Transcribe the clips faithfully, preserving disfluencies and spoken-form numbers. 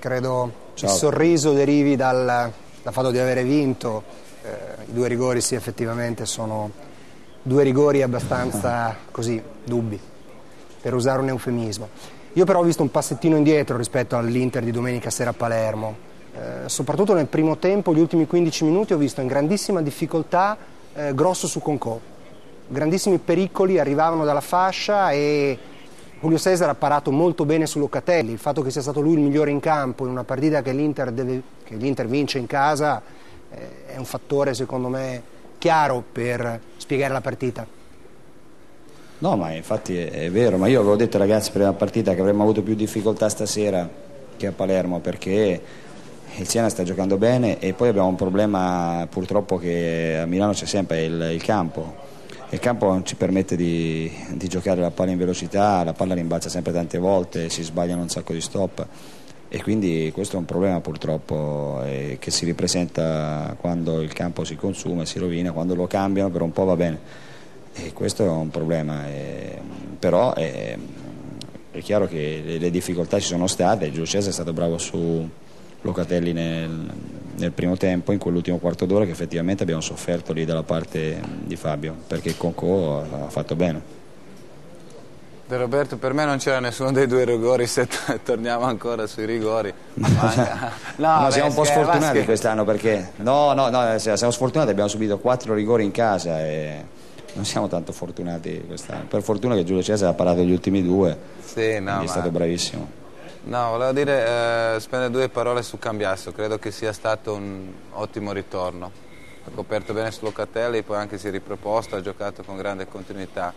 credo Ciao. il sorriso derivi dal, dal fatto di avere vinto. Eh, I due rigori sì, effettivamente sono due rigori abbastanza così, dubbi, per usare un eufemismo. Io però ho visto un passettino indietro rispetto all'Inter di domenica sera a Palermo. Eh, soprattutto nel primo tempo, gli ultimi quindici minuti, ho visto in grandissima difficoltà eh, Grosso su Concò. Grandissimi pericoli arrivavano dalla fascia e Julio César ha parato molto bene su Locatelli. Il fatto che sia stato lui il migliore in campo in una partita che l'Inter, deve, che l'Inter vince in casa eh, è un fattore secondo me chiaro per spiegare la partita. No, ma infatti è, è vero, ma io avevo detto ai ragazzi prima della partita che avremmo avuto più difficoltà stasera che a Palermo, perché il Siena sta giocando bene e poi abbiamo un problema purtroppo che a Milano c'è sempre il, il campo. Il campo non ci permette di, di giocare la palla in velocità, la palla rimbalza sempre tante volte, si sbagliano un sacco di stop e quindi questo è un problema purtroppo eh, che si ripresenta quando il campo si consuma e si rovina, quando lo cambiano per un po' va bene e questo è un problema, eh, però è, è chiaro che le, le difficoltà ci sono state. Giulio César è stato bravo su Locatelli nel, nel primo tempo, in quell'ultimo quarto d'ora che effettivamente abbiamo sofferto lì dalla parte di Fabio, perché Concò ha fatto bene. De Roberto, per me non c'era nessuno dei due rigori, se t- torniamo ancora sui rigori. Ma, no, no, siamo un po' sfortunati quest'anno perché no, no, no, siamo sfortunati, abbiamo subito quattro rigori in casa e non siamo tanto fortunati quest'anno. Per fortuna che Giulio César ha parato gli ultimi due, sì, no, è stato ma... bravissimo. No, volevo dire, eh, spendere due parole su Cambiasso, credo che sia stato un ottimo ritorno. Ha coperto bene su Locatelli, poi anche si è riproposto, ha giocato con grande continuità.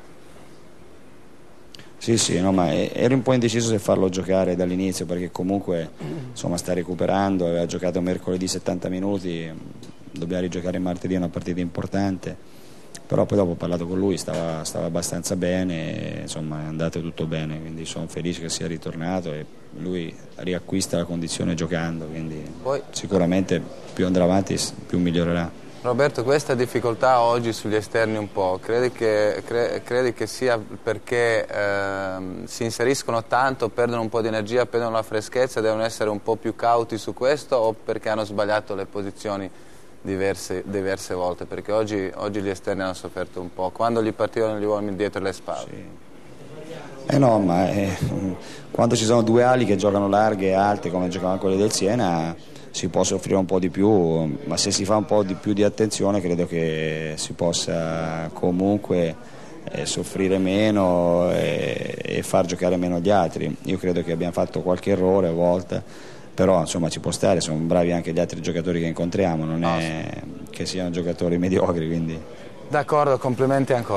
Sì, sì, no, ma ero un po' indeciso se farlo giocare dall'inizio perché comunque insomma sta recuperando, aveva giocato mercoledì settanta minuti, dobbiamo rigiocare martedì, è una partita importante. Però poi dopo ho parlato con lui, stava, stava abbastanza bene, insomma è andato tutto bene, quindi sono felice che sia ritornato e lui riacquista la condizione giocando, quindi poi, sicuramente più andrà avanti più migliorerà. Roberto, questa difficoltà oggi sugli esterni un po', credi che, cre, credi che sia perché eh, si inseriscono tanto, perdono un po' di energia, perdono la freschezza, devono essere un po' più cauti su questo o perché hanno sbagliato le posizioni Diverse, diverse volte, perché oggi, oggi gli esterni hanno sofferto un po', quando gli partivano gli uomini dietro le spalle. Sì. Eh no, ma eh, quando ci sono due ali che giocano larghe e alte come giocavano quelli del Siena si può soffrire un po' di più, ma se si fa un po' di più di attenzione credo che si possa comunque eh, soffrire meno e, e far giocare meno gli altri. Io credo che abbiamo fatto qualche errore a volte, però insomma ci può stare, sono bravi anche gli altri giocatori che incontriamo, non è che siano giocatori mediocri, quindi. D'accordo, complimenti ancora.